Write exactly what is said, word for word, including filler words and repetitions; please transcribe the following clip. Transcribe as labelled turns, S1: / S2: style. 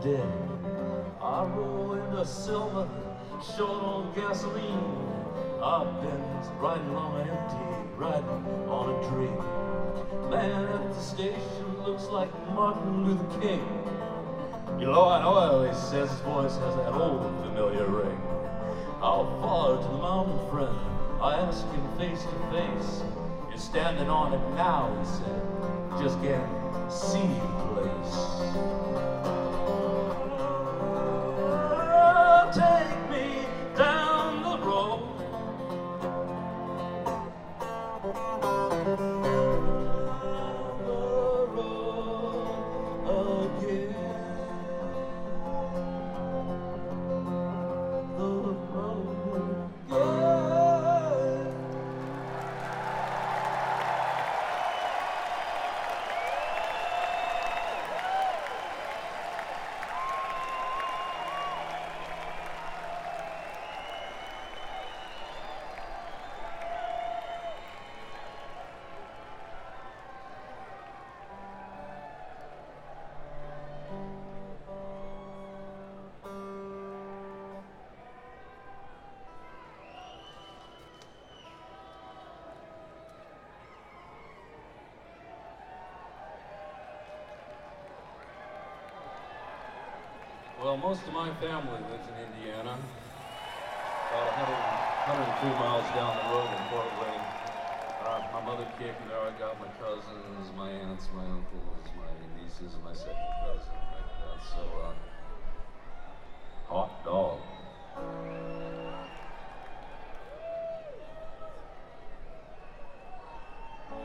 S1: dead. I roll into Selma, short on gasoline. I've been riding on empty, riding on a dream. Man at the station looks like Martin Luther King. You know, I know, he says his voice has that old familiar ring. How far to the mountain, friend? I asked him face to face. You're standing on it now, he said. Just can't see the place. Oh, take me down the road. The road again. Well, most of my family lives in Indiana, about one hundred, one hundred three miles down the road in Fort Wayne. Uh, my mother kicked me there. I got my cousins, my aunts, my uncles, my nieces, and my second cousin. Like that. So, uh, hot dog.